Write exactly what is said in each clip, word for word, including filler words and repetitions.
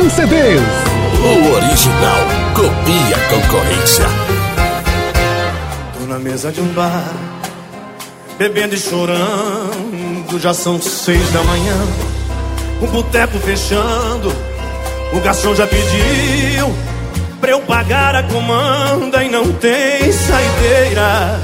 Ação C Ds. O original copia a concorrência. Tô na mesa de um bar, bebendo e chorando. Já são seis da manhã, o boteco fechando. O garçom já pediu pra eu pagar a comanda e não tem saideira.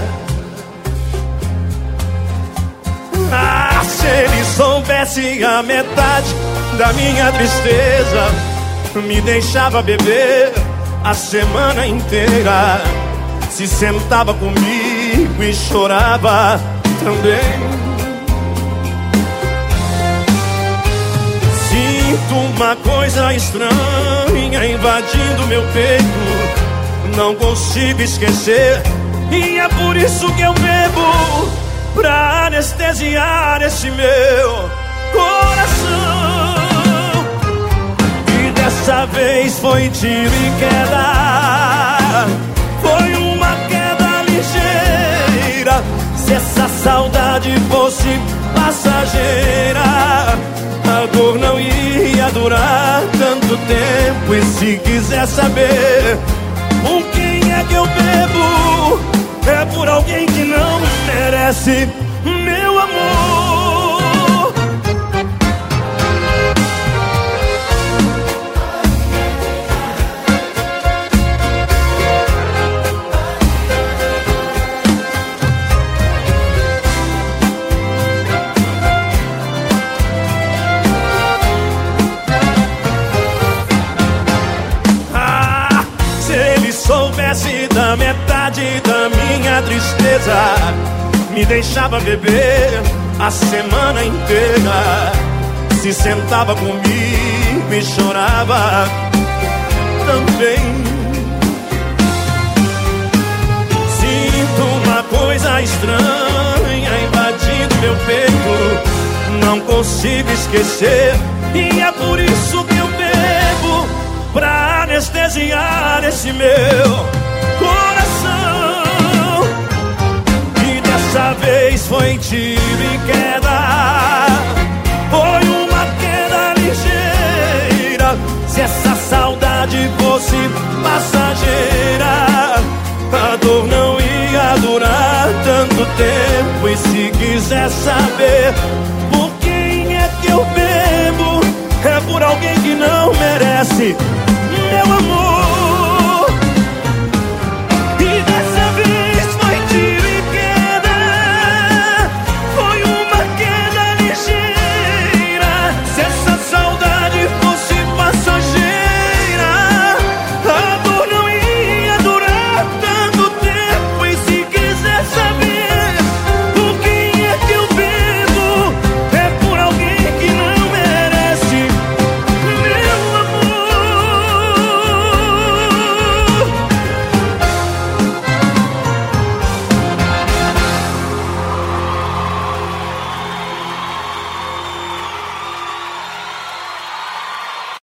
Ah, se ele soubesse a metade da minha tristeza, me deixava beber a semana inteira. Se sentava comigo e chorava também. Sinto uma coisa estranha invadindo meu peito, não consigo esquecer, e é por isso que eu bebo, pra anestesiar esse meu coração. E dessa vez foi tiro e queda, foi uma queda ligeira. Se essa saudade fosse passageira, a dor não ia durar tanto tempo. E se quiser saber por quem é que eu bebo, é por alguém que não merece meu amor. Ah, se ele soubesse da metade da minha tristeza, me deixava beber a semana inteira. Se sentava comigo e chorava também. Sinto uma coisa estranha invadindo meu peito, não consigo esquecer, e é por isso que eu bebo, pra anestesiar esse meu coração. E dessa vez foi tiro e queda, foi uma queda ligeira. Se essa saudade fosse passageira, a dor não ia durar tanto tempo. E se quiser saber por quem é que eu bebo, é por alguém que não merece